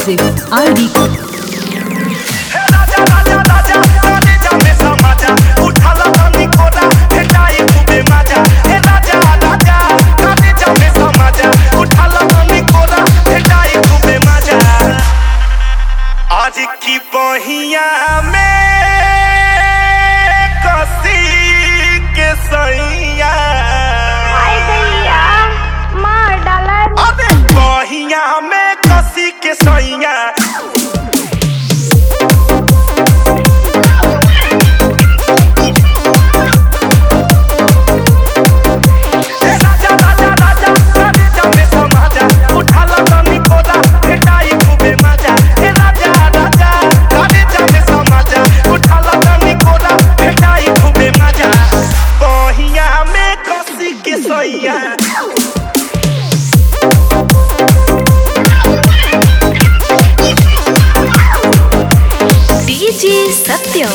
DJ RD आज की बहिया में कसी के सैया मार डाला अबे बहिया में कसी के सैया DJ Satyam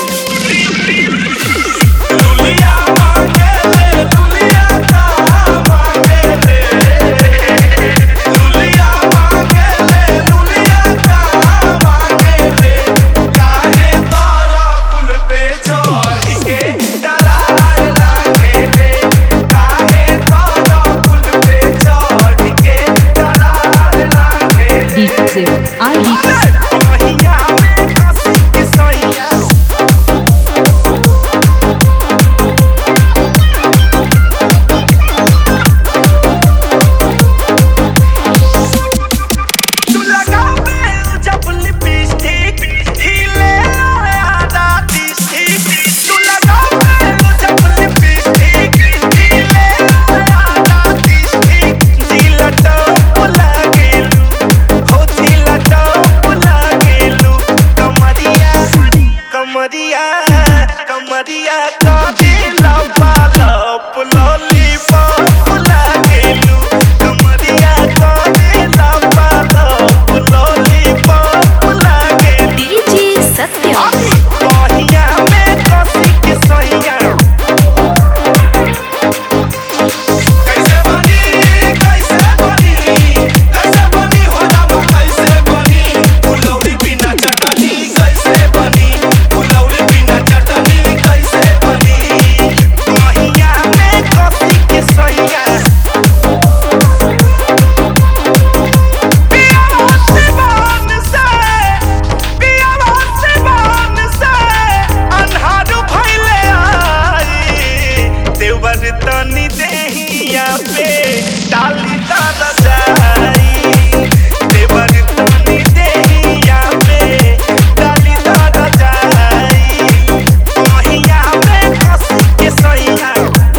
DJ RD कमरिया का दिला लॉलीपॉप लागेलू कमरिया का दिला लॉलीपॉप लागेलू DJ Satyam बहिया में कसी के सैया कैसे बनी हो राम कैसे बनी फुलौरी बिना चटनी कैसे बनी फुलौरी बिना चटनी कैसे बनी बहिया में कसी के सैया तनी देहिया पे डाली दादा जाई देवर तनी देहिया पे डाली दादा जाई बहिया में कसी के सैया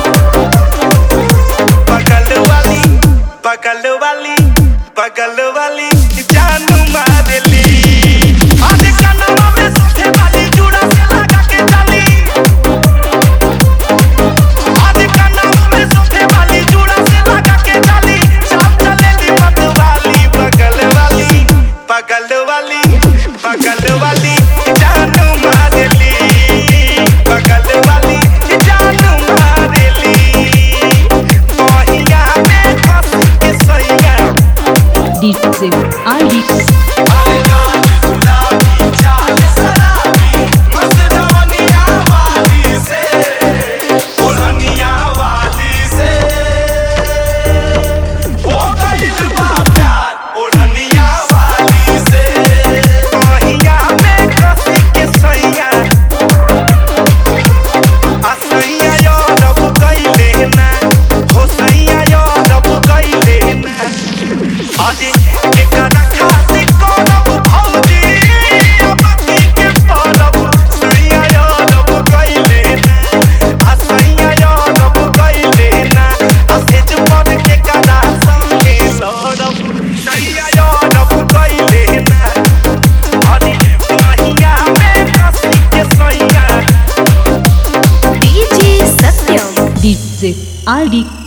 बगल वाली जानू मारेली आज कनवा में सोचे वाली जुड़ा से लगा के डाली बगल वाली जानू मारेली बगल वाली जानू मारेली बहिया में कसी के सैया DJ RD DJ Satyam DJ RD